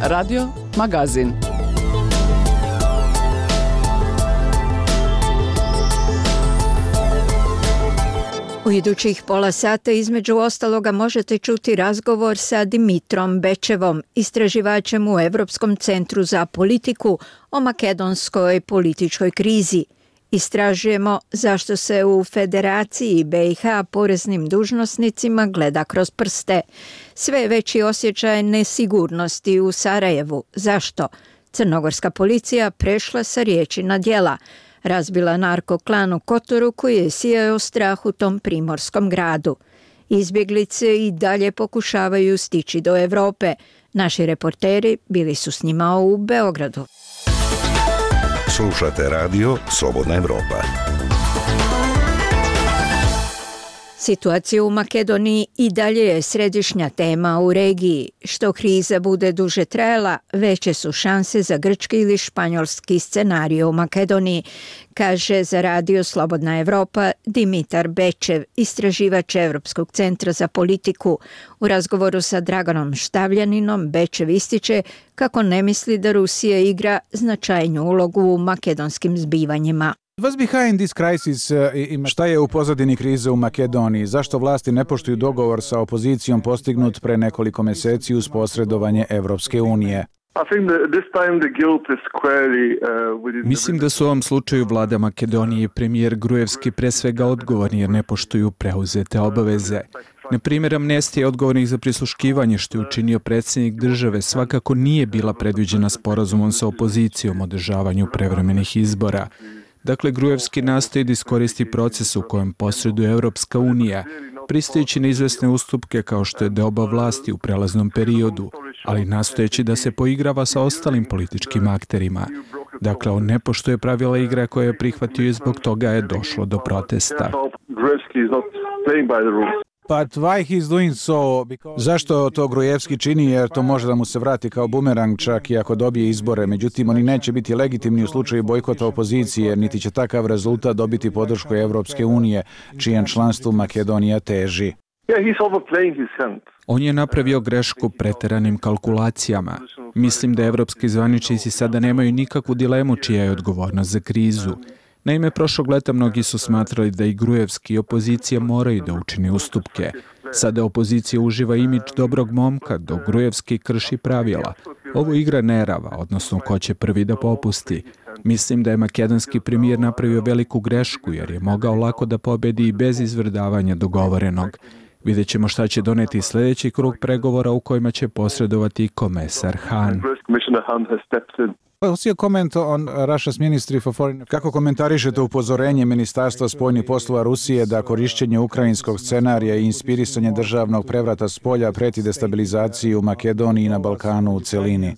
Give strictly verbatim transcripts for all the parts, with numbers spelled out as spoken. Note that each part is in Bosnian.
Radio Magazin. U idućih pola sata između ostaloga možete čuti razgovor sa Dimitrom Bečevom, istraživačem u Evropskom centru za politiku o makedonskoj političkoj krizi. Istražujemo zašto se u Federaciji B i H poreznim dužnosnicima gleda kroz prste. Sve veći osjećaj nesigurnosti u Sarajevu. Zašto? Crnogorska policija prešla sa riječi na djela. Razbila narkoklan u Kotoru koji je sijao strah u tom primorskom gradu. Izbjeglice i dalje pokušavaju stići do Europe. Naši reporteri bili su s njima u Beogradu. Slušate radio Slobodna Evropa. Situacija u Makedoniji i dalje je središnja tema u regiji. Što kriza bude duže trajala, veće su šanse za grčki ili španjolski scenarij u Makedoniji, kaže za radio Slobodna Evropa Dimitar Bečev, istraživač Evropskog centra za politiku. U razgovoru sa Draganom Štavljaninom Bečev ističe kako ne misli da Rusija igra značajnu ulogu u makedonskim zbivanjima. What's behind this crisis? Šta je u pozadini krize u Makedoniji? Zašto vlasti ne poštuju dogovor sa opozicijom postignut pre nekoliko mjeseci uz posredovanje Evropske unije? Mislim da su u ovom slučaju vlada Makedonije i premijer Grujevski pre svega odgovorni jer ne poštuju preuzete obaveze. Na primjer, amnestija odgovornih za prisluškivanje što je učinio predsjednik države svakako nije bila predviđena sporazumom sa opozicijom o održavanju prevremenih izbora. Dakle, Grujevski nastoji da iskoristi proces u kojem posreduje Europska unija, pristajući na izvesne ustupke kao što je deoba vlasti u prelaznom periodu, ali nastojeći da se poigrava sa ostalim političkim akterima. Dakle, on ne poštuje pravila igre koje je prihvatio i zbog toga je došlo do protesta. But why he's doing so? Zašto to Grujevski čini? Jer to može da mu se vrati kao bumerang čak i ako dobije izbore. Međutim, oni neće biti legitimni u slučaju bojkota opozicije, niti će takav rezultat dobiti podršku Evropske unije, čijem članstvu Makedonija teži. On je napravio grešku preteranim kalkulacijama. Mislim da evropski zvaničnici sada nemaju nikakvu dilemu čija je odgovornost za krizu. Naime, prošlog leta mnogi su smatrali da i Grujevski i opozicija moraju da učini ustupke. Sada opozicija uživa imidž dobrog momka, dok Grujevski krši pravila. Ovo igra nerava, odnosno ko će prvi da popusti. Mislim da je makedonski premijer napravio veliku grešku jer je mogao lako da pobedi i bez izvrdavanja dogovorenog. Vidjet ćemo šta će doneti sljedeći krug pregovora u kojima će posredovati komesar Han. Kako komentarišete upozorenje Ministarstva spoljnih poslova Rusije da korišćenje ukrajinskog scenarija i inspirisanje državnog prevrata s polja preti destabilizaciji u Makedoniji i na Balkanu u celini?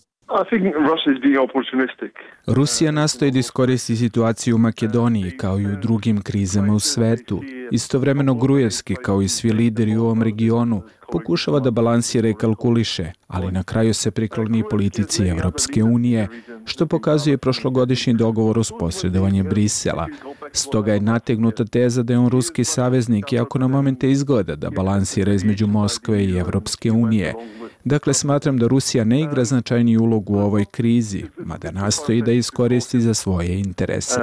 Rusija nastoji da iskoristi situaciju u Makedoniji kao i u drugim krizama u svetu. Istovremeno Grujevski, kao i svi lideri u ovom regionu, pokušava da balansira i kalkuliše, ali na kraju se prikloni politici Evropske unije, što pokazuje prošlogodišnji dogovor uz posredovanje Brisela. Stoga je nategnuta teza da je on ruski saveznik, iako na momente izgleda da balansira između Moskve i Evropske unije. Dakle, smatram da Rusija ne igra značajniju ulogu u ovoj krizi, mada nastoji da iskoristi za svoje interese.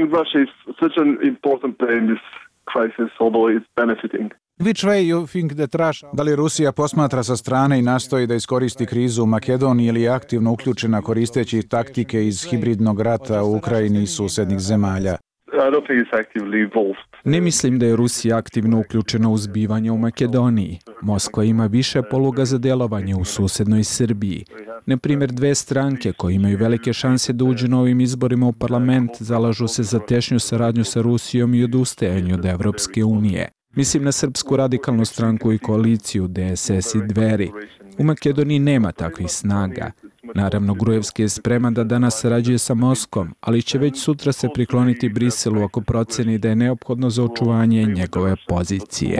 Which way you think that Russia? Da li Rusija posmatra sa strane i nastoji da iskoristi krizu u Makedoniji ili je aktivno uključena koristeći taktike iz hibridnog rata u Ukrajini i susednih zemalja? Ne mislim da je Rusija aktivno uključena u zbivanje u Makedoniji. Moskva ima više poluga za djelovanje u susednoj Srbiji. Na primjer, dve stranke koje imaju velike šanse da uđu na ovim izborima u parlament zalažu se za tešnju saradnju sa Rusijom i odustajanju od Evropske unije. Mislim na Srpsku radikalnu stranku i koaliciju D S S i Dveri. U Makedoniji nema takvih snaga. Naravno, Grujevski je spreman da danas sarađuje sa Moskvom, ali će već sutra se prikloniti Briselu ako proceni da je neophodno za očuvanje njegove pozicije.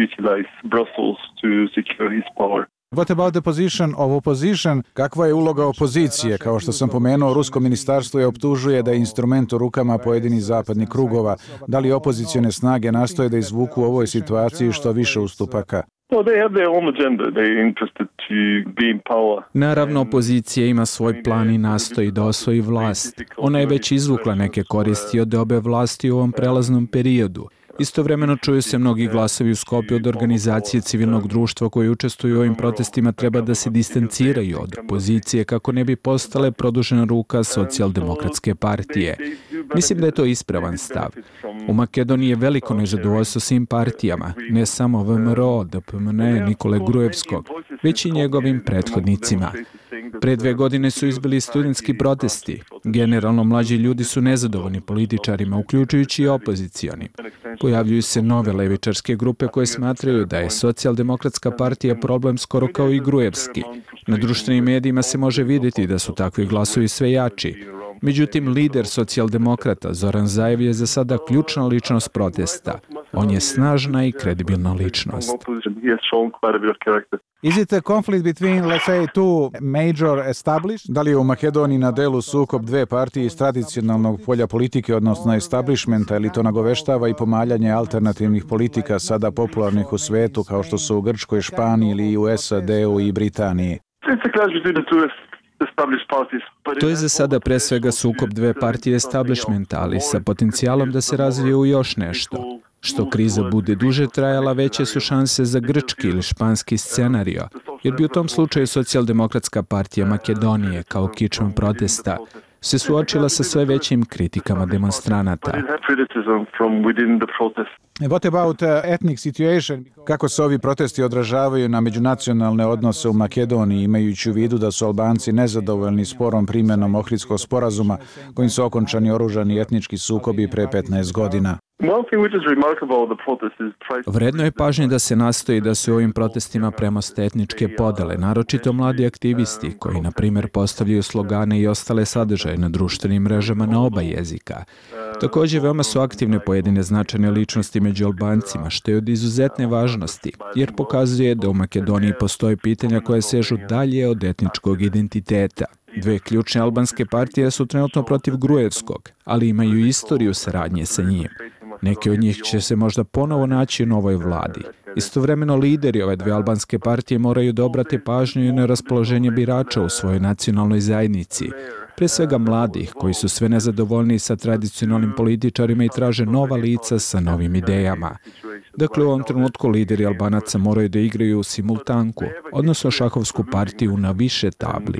What about the position of opposition? Kakva je uloga opozicije? Kao što sam pomenuo, rusko ministarstvo je optužuje da je instrument u rukama pojedinih zapadnih krugova. Da li opozicione snage nastoje da izvuku u ovoj situaciji što više ustupaka? Naravno, opozicija ima svoj plan i nastoji da osvoji vlast. Ona je već izvukla neke koristi od obe vlasti u ovom prelaznom periodu. Istovremeno čuju se mnogi glasovi u Skopju od organizacije civilnog društva koji učestvuju u ovim protestima treba da se distanciraju od opozicije kako ne bi postale produžena ruka socijaldemokratske partije. Mislim da je to ispravan stav. U Makedoniji je veliko nezadovoljstvo svim partijama, ne samo V M R O, D P M N, Nikole Grujevskog, već i njegovim prethodnicima. Pre dve godine su izbili studentski protesti. Generalno, mlađi ljudi su nezadovoljni političarima, uključujući i opozicioni. Pojavljuju se nove levičarske grupe koje smatraju da je socijaldemokratska partija problem skoro kao i Grujevski. Na društvenim medijima se može vidjeti da su takvi glasovi sve jači. Međutim, lider socijaldemokrata Zoran Zaev je za sada ključna ličnost protesta. On je snažna i kredibilna ličnost. Is it a conflict between, let's say, two major established? Da li je u Makedoniji na delu sukob dve partije iz tradicionalnog polja politike, odnosno establishmenta, ili to nagoveštava i pomaljanje alternativnih politika sada popularnih u svetu, kao što su u Grčkoj, Španiji ili u S A D-u i Britaniji? To je za sada pre svega sukob dve partije establishmenta, ali sa potencijalom da se razvije u još nešto. Što kriza bude duže trajala, veće su šanse za grčki ili španski scenario, jer bi u tom slučaju socijaldemokratska partija Makedonije, kao kičma protesta, se suočila sa sve većim kritikama demonstranata. What about uh, ethnic situation? Kako se ovi protesti odražavaju na međunacionalne odnose u Makedoniji, imajući u vidu da su Albanci nezadovoljni sporom primjenom Ohridskog sporazuma, kojim su okončani oružani etnički sukobi pre petnaest godina? Vredno je pažnje da se nastoji da se u ovim protestima premoste etničke podele, naročito mladi aktivisti koji, na primjer, postavljaju slogane i ostale sadržaje na društvenim mrežama na oba jezika. Također, veoma su aktivne pojedine značajne ličnosti među Albancima, što je od izuzetne važnosti, jer pokazuje da u Makedoniji postoje pitanja koje sežu dalje od etničkog identiteta. Dve ključne albanske partije su trenutno protiv Grujevskog, ali imaju istoriju saradnje sa njim. Neki od njih će se možda ponovo naći u novoj vladi. Istovremeno, lideri ove dve albanske partije moraju da obrate pažnju i na raspoloženje birača u svojoj nacionalnoj zajednici, pre svega mladih koji su sve nezadovoljniji sa tradicionalnim političarima i traže nova lica sa novim idejama. Dakle, u ovom trenutku lideri Albanaca moraju da igraju u simultanku, odnosno šahovsku partiju na više tabli.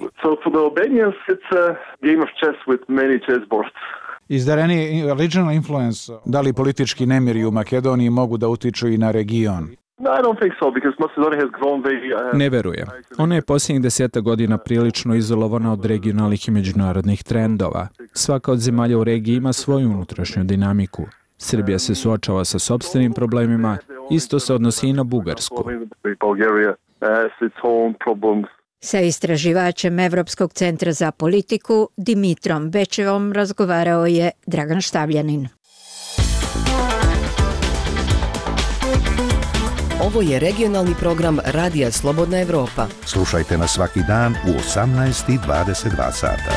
Is there any regional influence? Da li politički nemiri u Makedoniji mogu da utiču i na region? Ne verujem. Ona je posljednjih deseta godina prilično izolovana od regionalnih i međunarodnih trendova. Svaka od zemalja u regiji ima svoju unutrašnju dinamiku. Srbija se suočava sa sopstvenim problemima, isto se odnosi i na Bugarsku. Sa istraživačem Evropskog centra za politiku Dimitrom Bečevom razgovarao je Dragan Štavljanin. Ovo je regionalni program Radija Slobodna Evropa. Slušajte nas svaki dan u osamnaest i dvadeset dva sata.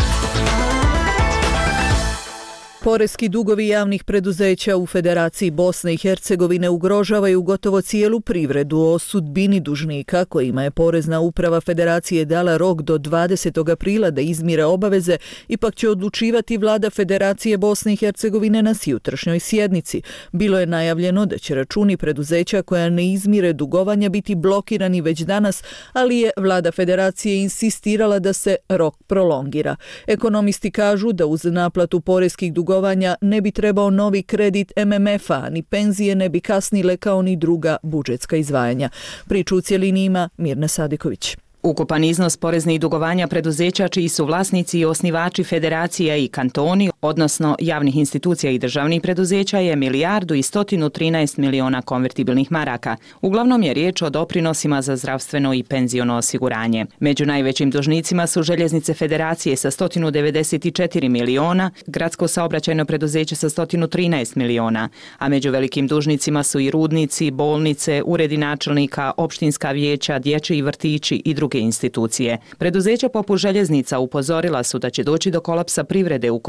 Poreski dugovi javnih preduzeća u Federaciji Bosne i Hercegovine ugrožavaju gotovo cijelu privredu. O sudbini dužnika kojima je Porezna uprava Federacije dala rok do dvadesetog aprila da izmire obaveze, ipak će odlučivati vlada Federacije Bosne i Hercegovine na sutrašnjoj sjednici. Bilo je najavljeno da će računi preduzeća koja ne izmire dugovanja biti blokirani već danas, ali je vlada Federacije insistirala da se rok prolongira. Ekonomisti kažu da uz naplatu poreskih dugovanja ne bi trebao novi kredit M M F-a, ni penzije ne bi kasnile kao ni druga budžetska izdvajanja. Priču u cjelini ima Mirna Sadiković. Ukupan iznos poreznih dugovanja preduzeća čiji su vlasnici i osnivači federacija i kantoni, odnosno javnih institucija i državnih preduzeća, je milijardu i stotinu trinaest miliona konvertibilnih maraka. Uglavnom je riječ o doprinosima za zdravstveno i penziono osiguranje. Među najvećim dužnicima su željeznice federacije sa stotinu devedeset četiri miliona, gradsko saobraćajno preduzeće sa stotinu trinaest miliona, a među velikim dužnicima su i rudnici, bolnice, uredi načelnika, opštinska vijeća, dječji vrtići i drugi institucije. Preduzeća poput željeznica upozorila su da će doći do kolapsa privrede ukoliko računi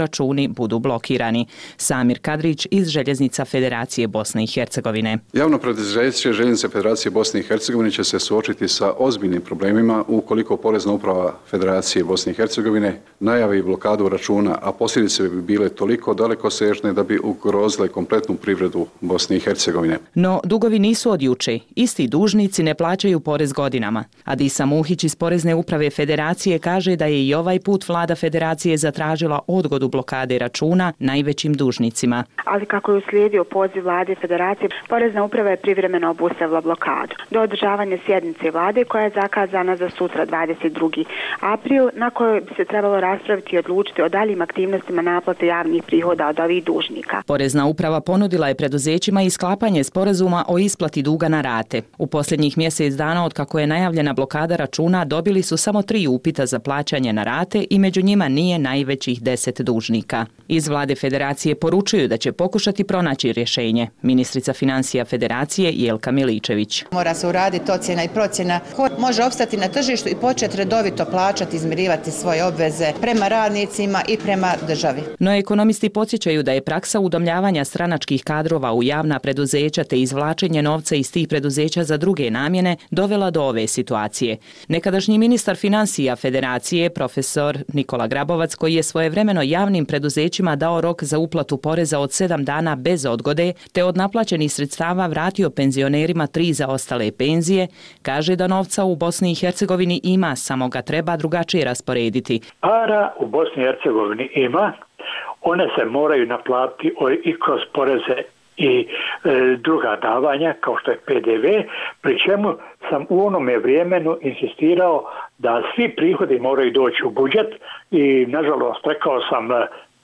računi budu blokirani. Samir Kadrić iz Željeznica Federacije Bosne i Hercegovine. Javno preduzeće Željeznice Federacije Bosne i Hercegovine će se suočiti sa ozbiljnim problemima ukoliko Porezna uprava Federacije Bosne i Hercegovine najavi blokadu računa, a posljedice bi bile toliko dalekosežne da bi ugrozile kompletnu privredu Bosne i Hercegovine. No, dugovi nisu od juče. Isti dužnici ne plaćaju porez godinama. Adisa Muhić iz Porezne uprave Federacije kaže da je i ovaj put vlada Federacije zatražila odgodu blokade računa najvećim dužnicima. Ali kako je uslijedio poziv vlade Federacije, Porezna uprava je privremeno obustavila blokadu do održavanja sjednice vlade koja je zakazana za sutra dvadeset drugi april, na kojoj bi se trebalo raspraviti i odlučiti o daljim aktivnostima naplate javnih prihoda od ovih dužnika. Porezna uprava ponudila je preduzećima i sklapanje sporazuma o isplati duga na rate. U posljednjih mjesec dana od kako je najavljena blokada računa dobili su samo tri upita za plaćanje na rate i među njima nije najvećih deset dužnika. Iz vlade Federacije poručuju da će pokušati pronaći rješenje. Ministrica financija Federacije Jelka Miličević. Mora se uraditi ocjena i procjena ko može opstati na tržištu i početi redovito plaćati, izmirivati svoje obveze prema radnicima i prema državi. No ekonomisti podsjećaju da je praksa udomljavanja stranačkih kadrova u javna preduzeća te izvlačenje novca iz tih preduzeća za druge namjene dovela do ove situacije. Nekadašnji ministar financija Federacije, profesor Nikola Grabovac, koji je svojevremeno javnim preduzećima dao rok za uplatu poreza od sedam dana bez odgode, te od naplaćenih sredstava vratio penzionerima tri zaostale penzije, kaže da novca u Bosni i Hercegovini ima, samo ga treba drugačije rasporediti. Para u Bosni i Hercegovini ima, one se moraju naplatiti i kroz poreze i e, druga davanja kao što je P D V, pri čemu sam u onome vremenu insistirao da svi prihodi moraju doći u budžet i nažalost rekao sam e,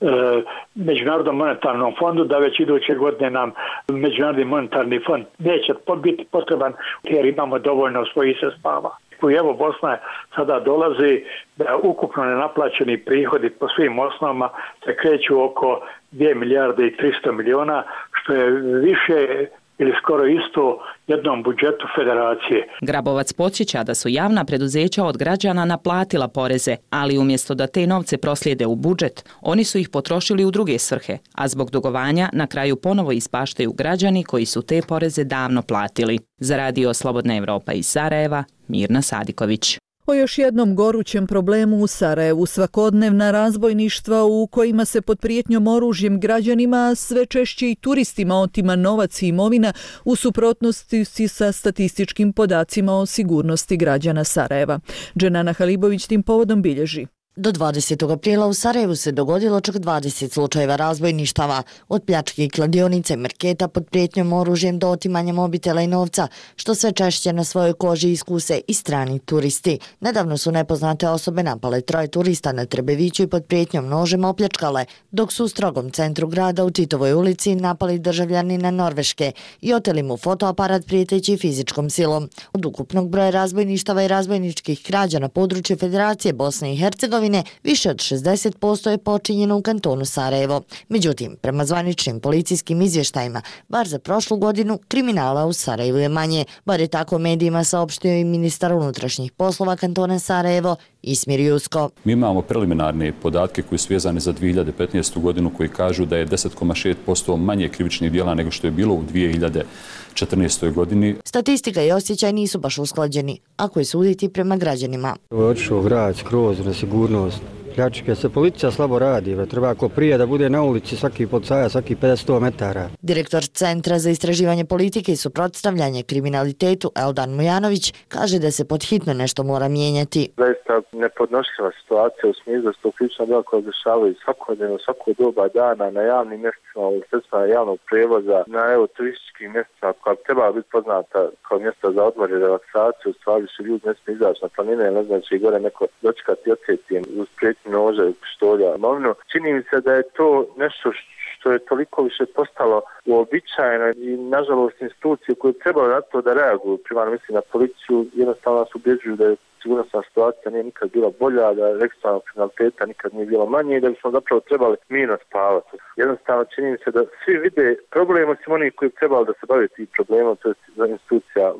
Međunarodnom monetarnom fondu da već iduće godine nam Međunarodni monetarni fond neće biti potreban jer imamo dovoljno svojih sredstava. I evo Bosna sada dolazi da ukupno nenaplaćeni prihodi po svim osnovama se kreću oko dvije milijarde i tristo miliona, što je više ili skoro isto jednom budžetu Federacije. Grabovac podsjeća da su javna preduzeća od građana naplatila poreze, ali umjesto da te novce proslijede u budžet, oni su ih potrošili u druge svrhe, a zbog dugovanja na kraju ponovo ispaštaju građani koji su te poreze davno platili. Za radio Slobodna Evropa iz Sarajeva, Mirna Sadiković. O još jednom gorućem problemu u Sarajevu, svakodnevna razbojništva u kojima se pod prijetnjom oružjem građanima, sve češće i turistima otima novac i imovina u suprotnosti sa statističkim podacima o sigurnosti građana Sarajeva. Dženana Halibović tim povodom bilježi. Do dvadesetog aprila u Sarajevu se dogodilo čak dvadeset slučajeva razbojništava, od pljačke i kladionice i marketa pod prijetnjom oružjem do otimanja mobitela i novca, što sve češće na svojoj koži iskuse i strani turisti. Nedavno su nepoznate osobe napale troje turista na Trebeviću i pod prijetnjom nožem opljačkale, dok su u strogom centru grada u Titovoj ulici napali državljanina Norveške i oteli mu fotoaparat prijeteći fizičkom silom. Od ukupnog broja razbojništava i razbojničkih krađa na području Federacije Bosne i Hercegovine više od šezdeset posto je počinjeno u kantonu Sarajevo. Međutim, prema zvaničnim policijskim izvještajima, bar za prošlu godinu, kriminala u Sarajevu je manje. Bar je tako medijima saopštio i ministar unutrašnjih poslova kantona Sarajevo, Ismir Jusko. Mi imamo preliminarne podatke koji su vezani za dvije hiljade petnaestu. godinu koji kažu da je deset zarez šest posto manje krivičnih djela nego što je bilo u dvije hiljade četrnaestoj. godini. Statistika i osjećaj nisu baš usklađeni, ako je suditi prema građanima. Otišao grad skroz na sigurnost. Pljačke se policija slabo radi, treba ako prije da bude na ulici svaki policajac, svaki pedeset metara. Direktor Centra za istraživanje politike i suprotstavljanje kriminalitetu Eldan Mujanović kaže da se pod hitno nešto mora mijenjati. Zaista nepodnošljiva situacija u smislu da su to krivična djela koja dešavaju svakodnevno, svako doba dana na javnim mjestima, u sredstvima javnog prevoza, na evo turističkim mjestima koja treba biti poznata kao mjesta za odmor i relaksaciju. U stvari su ljudi ne smiju izaći na planine, ne znači i gore neko dočekati i odsjeti uz prijetnju nože, pištolja, imovinu. Čini mi se da je to nešto što je toliko više postalo uobičajeno i nažalost institucije koje trebaju na to da reaguju, primarno mislim na policiju, jednostavno nas ubjeđuju da je sigurnosna situacija nije nikad bila bolja, da registrovanog kriminaliteta nikad nije bilo manje i da bismo zapravo trebali mirno spavati. Jednostavno čini mi se da svi vide problem osim onih koji bi trebali da se bave tim problemom, to je institucija vlasti.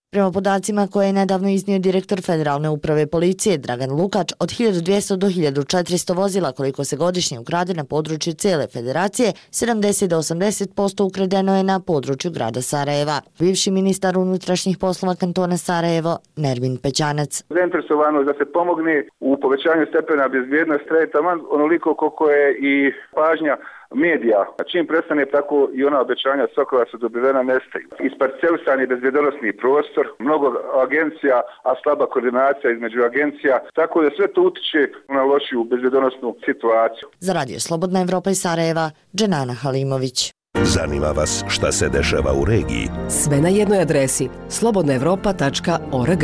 Prema podacima koje je nedavno iznio direktor Federalne uprave policije Dragan Lukač, od hiljadu dvjesto do hiljadu četiristo vozila koliko se godišnje ukrade na području cijele federacije, sedamdeset do osamdeset posto ukradeno je na području grada Sarajeva. Bivši ministar unutrašnjih poslova kantona Sarajevo, Nermin Pećanac. Zainteresovano da se pomogne u povećanju stepena bezbjednosti taman onoliko koliko je i pažnja medija. Čim prestane, tako i ona obećanja sokova su dobivena nestaju. Isparcelisan je bezbjednosni prostor, mnogo agencija, a slaba koordinacija između agencija, tako da sve to utiče na lošiju bezbjednosnu situaciju. Za Radio Slobodna Evropa iz Sarajeva, Dženana Halimović. Zanima vas šta se dešava u regiji? Sve na jednoj adresi slobodna evropa tačka org.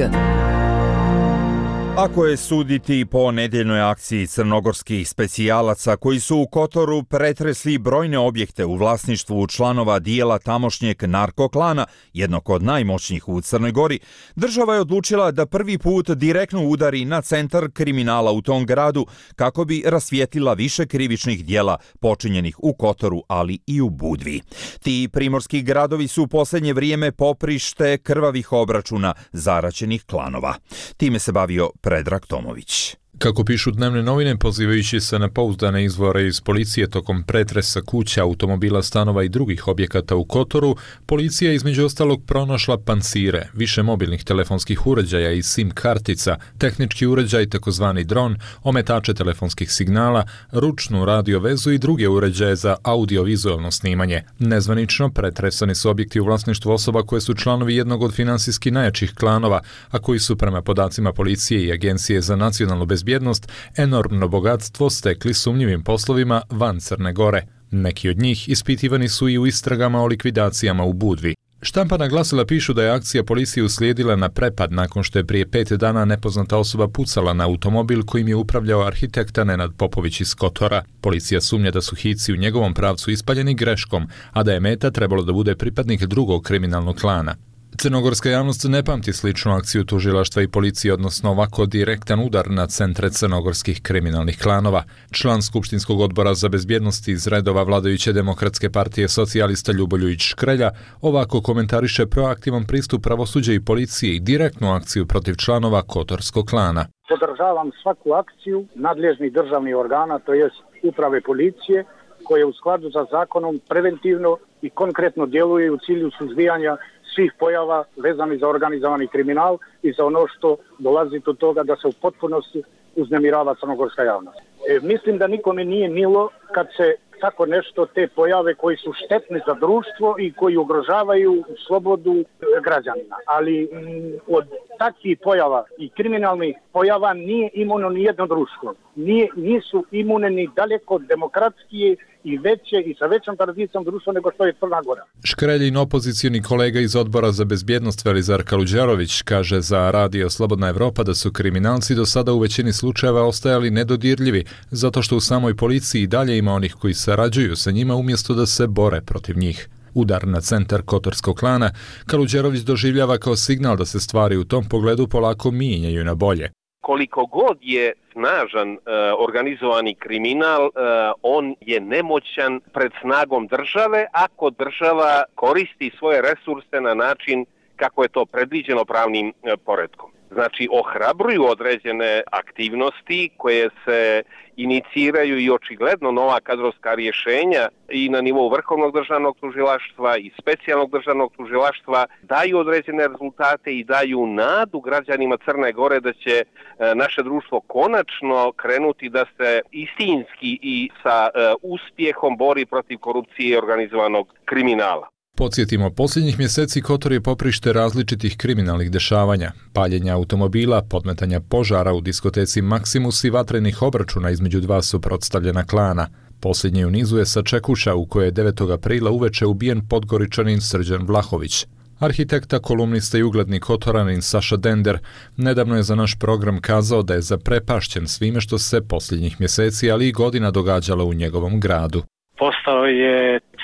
Ako je suditi po nedjeljnoj akciji crnogorskih specijalaca koji su u Kotoru pretresli brojne objekte u vlasništvu članova dijela tamošnjeg narkoklana, jednog od najmoćnijih u Crnoj Gori, država je odlučila da prvi put direktno udari na centar kriminala u tom gradu kako bi rasvijetlila više krivičnih dijela počinjenih u Kotoru, ali i u Budvi. Ti primorski gradovi su u posljednje vrijeme poprište krvavih obračuna zaraćenih klanova. Time se bavio Predrag Tomović. Kako pišu dnevne novine, pozivajući se na pouzdane izvore iz policije tokom pretresa kuća, automobila, stanova i drugih objekata u Kotoru, policija je između ostalog pronašla pancire, više mobilnih telefonskih uređaja i SIM kartica, tehnički uređaj takozvani dron, ometače telefonskih signala, ručnu radio vezu i druge uređaje za audiovizualno snimanje. Nezvanično pretresani su objekti u vlasništvu osoba koje su članovi jednog od finansijski najjačih klanova, a koji su prema podacima policije i Agencije za nacionalnu bezbjednost enormno bogatstvo stekli sumnjivim poslovima van Crne Gore. Neki od njih ispitivani su i u istragama o likvidacijama u Budvi. Štampana glasila pišu da je akcija policije uslijedila na prepad nakon što je prije pet dana nepoznata osoba pucala na automobil kojim je upravljao arhitekta Nenad Popović iz Kotora. Policija sumnja da su hici u njegovom pravcu ispaljeni greškom, a da je meta trebalo da bude pripadnik drugog kriminalnog klana. Crnogorska javnost ne pamti sličnu akciju tužilaštva i policije, odnosno ovako direktan udar na centre crnogorskih kriminalnih klanova. Član Skupštinskog odbora za bezbjednost iz redova vladajuće Demokratske partije socijalista Ljuboljujić Škrelja ovako komentariše proaktivan pristup pravosuđa i policije i direktnu akciju protiv članova Kotorskog klana. Podržavam svaku akciju nadležnih državnih organa, to jest uprave policije, koje u skladu sa zakonom preventivno i konkretno djeluje u cilju suzbijanja svih pojava vezani za organizovani kriminal i za ono što dolazi do toga da se u potpunosti uznemirava crnogorska javnost. E, mislim da nikome nije milo kad se tako nešto, te pojave koji su štetni za društvo i koji ugrožavaju slobodu građanina. Ali m, od takvih pojava i kriminalnih pojava nije imuno ni jedno društvo. Nije, nisu imune ni daleko demokratskije i veće i sa većom tradicijom društva nego što je Crna Gora. Škreljin opozicijni kolega iz odbora za bezbjednost Velizar Kaluđerović kaže za Radio Slobodna Evropa da su kriminalci do sada u većini slučajeva ostajali nedodirljivi, zato što u samoj policiji i dalje ima onih koji sarađuju sa njima umjesto da se bore protiv njih. Udar na centar Kotorskog klana Kaluđerović doživljava kao signal da se stvari u tom pogledu polako mijenjaju na bolje. Koliko god je snažan e, organizovani kriminal, e, on je nemoćan pred snagom države ako država koristi svoje resurse na način kako je to predviđeno pravnim e, poretkom. Znači, ohrabruju određene aktivnosti koje se iniciraju i očigledno nova kadrovska rješenja i na nivou Vrhovnog državnog tužilaštva i specijalnog državnog tužilaštva daju određene rezultate i daju nadu građanima Crne Gore da će naše društvo konačno krenuti da se istinski i sa uspjehom bori protiv korupcije i organizovanog kriminala. Podsjetimo, posljednjih mjeseci Kotor je poprište različitih kriminalnih dešavanja, paljenja automobila, podmetanja požara u diskoteci Maksimus i vatrenih obračuna između dva suprotstavljena klana. Posljednji u nizu je Sačekuša u kojoj je devetog aprila uveče ubijen podgoričanin Srđan Vlahović. Arhitekta, kolumnista i ugledni Kotoranin Saša Dender nedavno je za naš program kazao da je zaprepašćen svime što se posljednjih mjeseci, ali i godina događalo u njegovom gradu. Postao je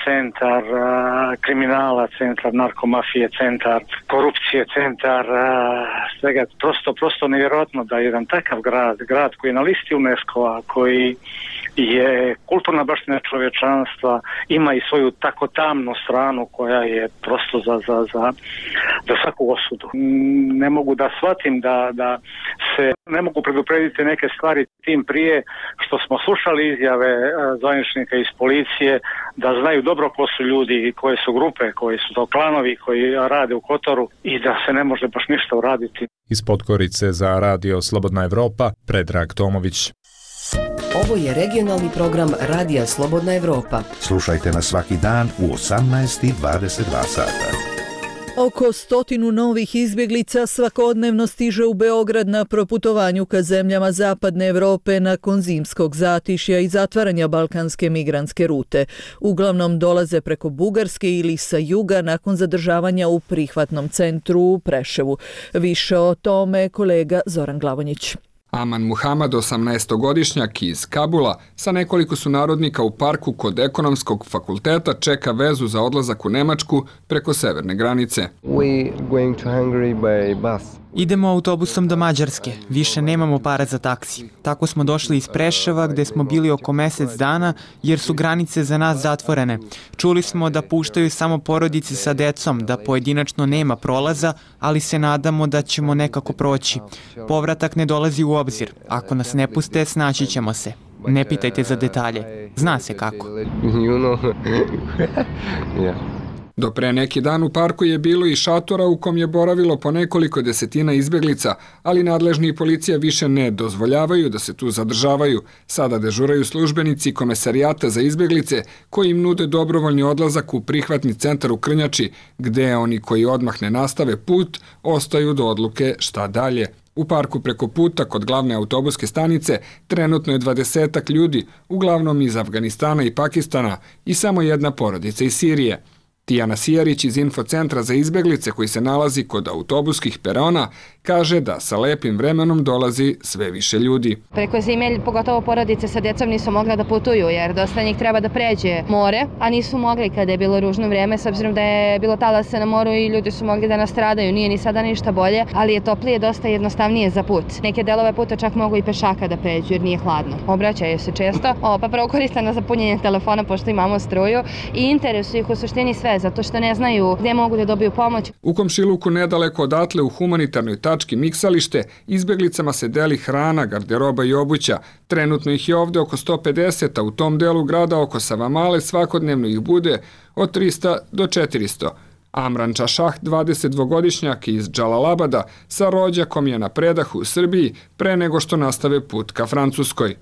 centar kriminala, centar narkomafije, centar korupcije, centar svega. Prosto, prosto nevjerojatno da jedan takav grad, grad koji je na listi UNESCO-a, koji je kulturna baština čovječanstva, ima i svoju tako tamnu stranu koja je prosto za, za, za, za svaku osudu. Ne mogu da shvatim da, da se ne mogu preduprediti neke stvari tim prije što smo slušali izjave zvaničnika iz policije da znaju dobro ko su ljudi, koje su grupe, koji su to klanovi koji rade u Kotoru i da se ne može baš ništa uraditi. Iz Podgorice za radio Slobodna Evropa, Predrag Tomović. Ovo je regionalni program Radija Slobodna Evropa. Slušajte nas svaki dan u osamnaest i dvadeset dva sata. Oko stotinu novih izbjeglica svakodnevno stiže u Beograd na proputovanju ka zemljama Zapadne Evrope nakon zimskog zatišja i zatvaranja balkanske migrantske rute. Uglavnom dolaze preko Bugarske ili sa juga nakon zadržavanja u prihvatnom centru u Preševu. Više o tome kolega Zoran Glavonjić. Aman Muhamad, osamnaestogodišnjak iz Kabula, sa nekoliko sunarodnika u parku kod ekonomskog fakulteta čeka vezu za odlazak u Nemačku preko severne granice. We going to Hungary by bus. Idemo autobusom do Mađarske, više nemamo para za taksi. Tako smo došli iz Preševa gdje smo bili oko mjesec dana jer su granice za nas zatvorene. Čuli smo da puštaju samo porodice sa decom, da pojedinačno nema prolaza, ali se nadamo da ćemo nekako proći. Povratak ne dolazi u obzir. Ako nas ne puste, snaći ćemo se. Ne pitajte za detalje. Zna se kako. Do pre neki dan u parku je bilo i šatora u kom je boravilo po nekoliko desetina izbjeglica, ali nadležni i policija više ne dozvoljavaju da se tu zadržavaju. Sada dežuraju službenici Komesarijata za izbjeglice koji im nude dobrovoljni odlazak u prihvatni centar u Krnjači, gde oni koji odmah ne nastave put ostaju do odluke šta dalje. U parku preko puta kod glavne autobuske stanice trenutno je dvadesetak ljudi, uglavnom iz Afganistana i Pakistana i samo jedna porodica iz Sirije. Tijana Sijarić iz Infocentra za izbjeglice koji se nalazi kod autobuskih perona kaže da sa lepim vremenom dolazi sve više ljudi. Preko zime, pogotovo porodice sa djecom nisu mogla da putuju jer dosta njih treba da pređe more, a nisu mogli kada je bilo ružno vrijeme s obzirom da je bilo talasa na moru i ljudi su mogli da nastradaju. Nije ni sada ništa bolje, ali je toplije dosta jednostavnije za put. Neke delove puta čak mogu i pešaka da pređu jer nije hladno. Obraćaju se često, o, pa prvo koriste na zapunjenje telefona pošto imamo struju i interesuju ih u suštini sve zato što ne znaju gdje mogu da dobiju pomoć. U komšiluku nedaleko odatle u humanitarnoj tački Miksalište izbjeglicama se deli hrana, garderoba i obuća. Trenutno ih je ovdje oko sto pedeset, a u tom delu grada oko Savamale svakodnevno ih bude od trista do četiristo. Amran Čašah, dvadesetdvogodišnjak iz Džalalabada, sa rođakom je na predahu u Srbiji pre nego što nastave put ka Francuskoj.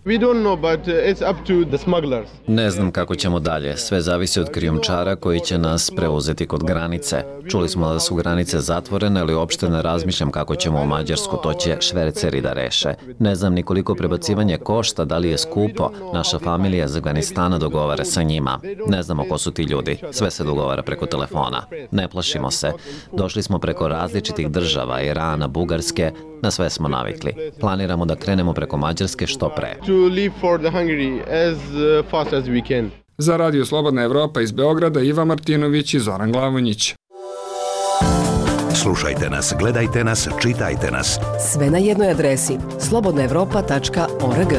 Ne znam kako ćemo dalje, sve zavisi od krijumčara koji će nas preuzeti kod granice. Čuli smo da su granice zatvorene, ali uopšte ne razmišljam kako ćemo u Mađarsku, to će šverceri da reše. Ne znam ni koliko prebacivanje košta, da li je skupo, naša familija iz Afganistana dogovara sa njima. Ne znamo ko su ti ljudi, sve se dogovara preko telefona. Ne plašimo se. Došli smo preko različitih država, Irana, Bugarske, na sve smo navikli. Planiramo da krenemo preko Mađarske što pre. Za Radio Slobodna Evropa iz Beograda, Iva Martinović i Zoran Glavonjić. Slušajte nas, gledajte nas, čitajte nas. Sve na jednoj adresi slobodna evropa tačka org.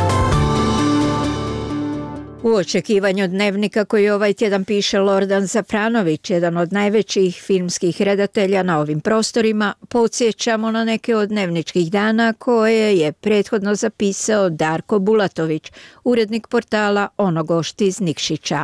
U očekivanju dnevnika koji ovaj tjedan piše Lordan Zafranović, jedan od najvećih filmskih redatelja na ovim prostorima, podsjećamo na neke od dnevničkih dana koje je prethodno zapisao Darko Bulatović, urednik portala Onogošt iz Nikšića.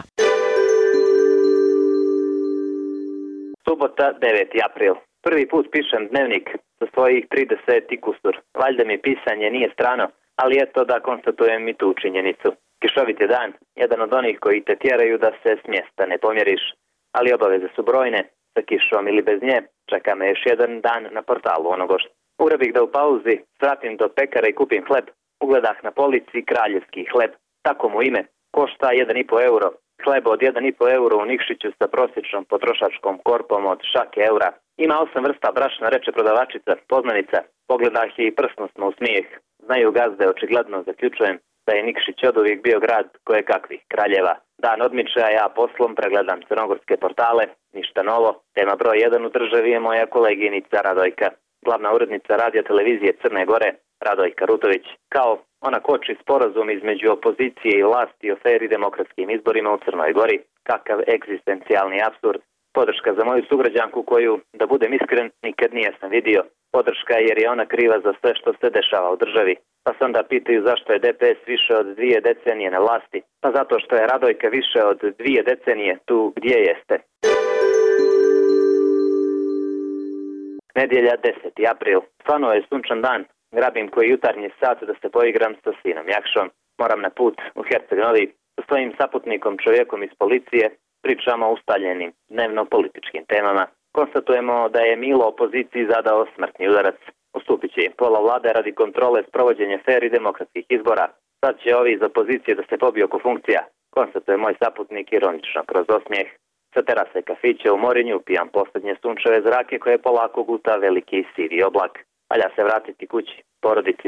Subota, deveti april. Prvi put pišem dnevnik sa svojih trideset i kusur. Valjda mi pisanje nije strano, ali eto da konstatujem i tu činjenicu. Kišovit je dan, jedan od onih koji te tjeraju da se s mjesta ne pomjeriš, ali obaveze su brojne, sa kišom ili bez nje, čeka me još jedan dan na portalu Onogošt. Ura bih da u pauzi svratim do pekara i kupim hleb, ugledah na polici kraljevski hleb, tako mu ime, košta jedan i po euro, hleb od jedan i po euro u Nikšiću sa prosječnom potrošačkom korpom od šake eura. Ima osam vrsta brašna, reče prodavačica, poznanica, pogledah je i prsnosno u smijeh. Znaju gazde, očigledno zaključujem da je Nikšić oduvijek bio grad koje kakvih kraljeva. Dan odmiče, a ja poslom pregledam crnogorske portale. Ništa novo. Tema broj jedan u državi je moja koleginica Radojka, glavna urednica radio televizije Crne Gore, Radojka Rutović. Kao ona koči sporazum između opozicije i vlasti o fer i demokratskim izborima u Crnoj Gori. Kakav egzistencijalni apsurd. Podrška za moju sugrađanku koju, da budem iskren, nikad nijesam vidio. Podrška jer je ona kriva za sve što se dešava u državi. Pa se onda pitaju zašto je D P S više od dvije decenije na vlasti. Pa zato što je Radojka više od dvije decenije tu gdje jeste. Nedjelja deseti april. Stvarno je sunčan dan. Grabim koji jutarnji sat da se poigram sa sinom Jakšom. Moram na put u Herceg Novi. Sa svojim saputnikom, čovjekom iz policije, pričamo o ustaljenim dnevno-političkim temama. Konstatujemo da je Milo opoziciji zadao smrtni udarac. Ustupit će im pola vlade radi kontrole sprovođenja fer i demokratskih izbora. Sad će ovi iz opozicije da se pobiju oko funkcija, konstatuje moj saputnik ironično kroz osmijeh. Sa terase kafića u Morinju pijam posljednje sunčeve zrake koje polako guta veliki sivi oblak. Valja se vratiti kući, porodici.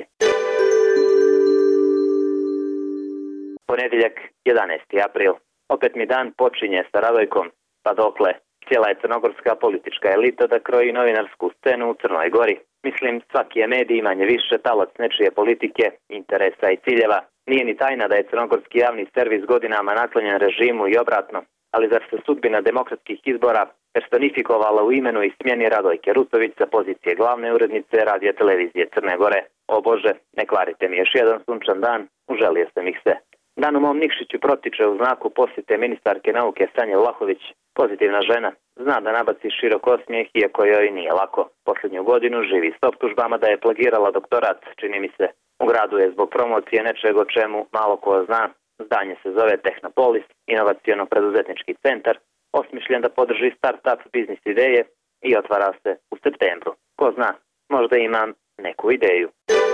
Ponedjeljak, jedanaesti april. Opet mi dan počinje sa Radojkom, pa dokle. Cijela je crnogorska politička elita da kroji novinarsku scenu u Crnoj Gori. Mislim, svaki je medij manje više talac nečije politike, interesa i ciljeva. Nije ni tajna da je crnogorski javni servis godinama naklonjen režimu i obratno, ali zar se sudbina demokratskih izbora personifikovala u imenu i smjeni Radojke Rutović sa pozicije glavne urednice radija televizije Crne Gore? O Bože, ne kvarite mi još jedan sunčan dan, uželio sam ih se. Dan u mom Nikšiću protiče u znaku posjete ministarke nauke Sanje Vlahović. Pozitivna žena, zna da nabaci širok osmijeh iako joj nije lako. Posljednju godinu živi s optužbama da je plagirala doktorat, čini mi se. U gradu je zbog promocije nečeg o čemu malo ko zna. Zdanje se zove Tehnopolis, inovacijono-preduzetnički centar, osmišljen da podrži start-up biznis ideje i otvara se u septembru. Ko zna, možda imam neku ideju.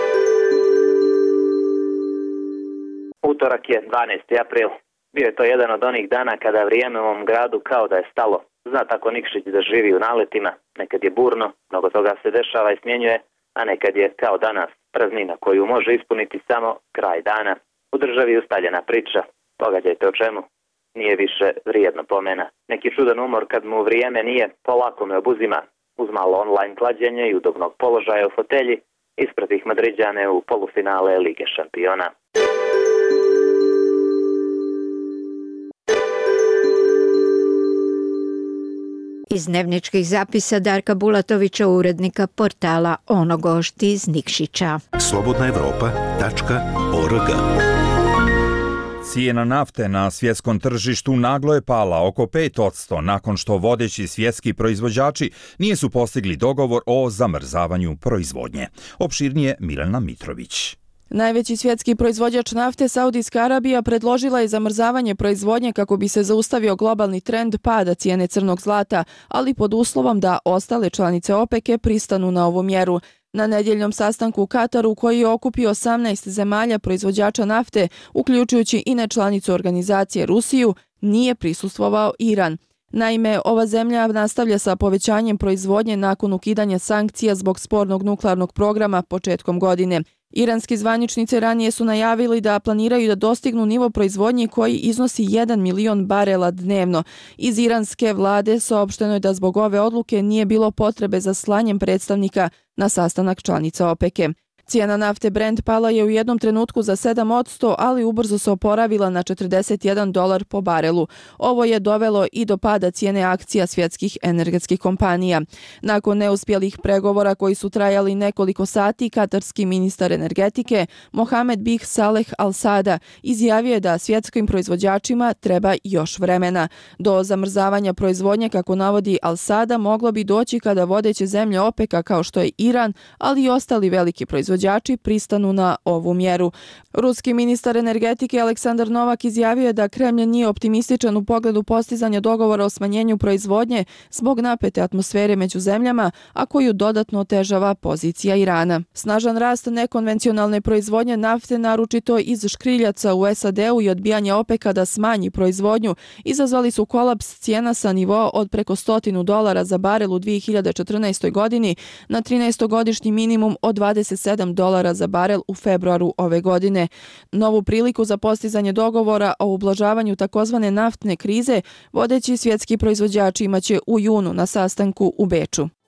Utorak je dvanaesti april. Bio je to jedan od onih dana kada vrijeme u ovom gradu kao da je stalo. Zna tako Nikšić da živi u naletima. Nekad je burno, mnogo toga se dešava i smjenjuje, a nekad je kao danas praznina koju može ispuniti samo kraj dana. U državi je ustaljena priča. Pogađajte o čemu. Nije više vrijedno pomena. Neki čudan umor kad mu vrijeme nije, polako me obuzima. Uz malo online klađenje i udobnog položaja u fotelji, ispratih Madriđane u polufinale Lige šampiona. Iz dnevničkih zapisa Darka Bulatovića, urednika portala Onogošt iz Nikšića. slobodna evropa tačka org. Cijena nafte na svjetskom tržištu naglo je pala oko pet posto nakon što vodeći svjetski proizvođači nisu postigli dogovor o zamrzavanju proizvodnje. Opširnije Milena Mitrović. Najveći svjetski proizvođač nafte, Saudijska Arabija, predložila je zamrzavanje proizvodnje kako bi se zaustavio globalni trend pada cijene crnog zlata, ali pod uslovom da ostale članice OPEC-e pristanu na ovu mjeru. Na nedjeljnom sastanku u Kataru, koji je okupio osamnaest zemalja proizvođača nafte, uključujući i nečlanicu organizacije Rusiju, nije prisustvovao Iran. Naime, ova zemlja nastavlja sa povećanjem proizvodnje nakon ukidanja sankcija zbog spornog nuklearnog programa početkom godine. Iranski zvaničnici ranije su najavili da planiraju da dostignu nivo proizvodnje koji iznosi jedan milion barela dnevno. Iz iranske vlade saopšteno je da zbog ove odluke nije bilo potrebe za slanjem predstavnika na sastanak članica OPEC-e. Cijena nafte Brent pala je u jednom trenutku za sedam posto, ali ubrzo se oporavila na četrdeset jedan dolar po barelu. Ovo je dovelo i do pada cijene akcija svjetskih energetskih kompanija. Nakon neuspjelih pregovora koji su trajali nekoliko sati, katarski ministar energetike Mohamed Bih Saleh Al Sada izjavio je da svjetskim proizvođačima treba još vremena. Do zamrzavanja proizvodnje, kako navodi Al Sada, moglo bi doći kada vodeće zemlje OPEC-a kao što je Iran, ali i ostali veliki proizvođači pristanu na ovu mjeru. Ruski ministar energetike Aleksandar Novak izjavio je da Kremlj nije optimističan u pogledu postizanja dogovora o smanjenju proizvodnje zbog napete atmosfere među zemljama, a koju dodatno otežava pozicija Irana. Snažan rast nekonvencionalne proizvodnje nafte, naročito iz škriljaca u S A D-u i odbijanje OPEC-a da smanji proizvodnju, izazvali su kolaps cijena sa nivoa od preko stotinu dolara za barel u dvije hiljade četrnaestoj godini na trinaestogodišnji minimum od dvadeset sedam sedam dolara za barel u februaru ove godine. Novu priliku za postizanje dogovora o ublažavanju takozvane naftne krize vodeći svjetski proizvođači imaće u junu na sastanku u Beču.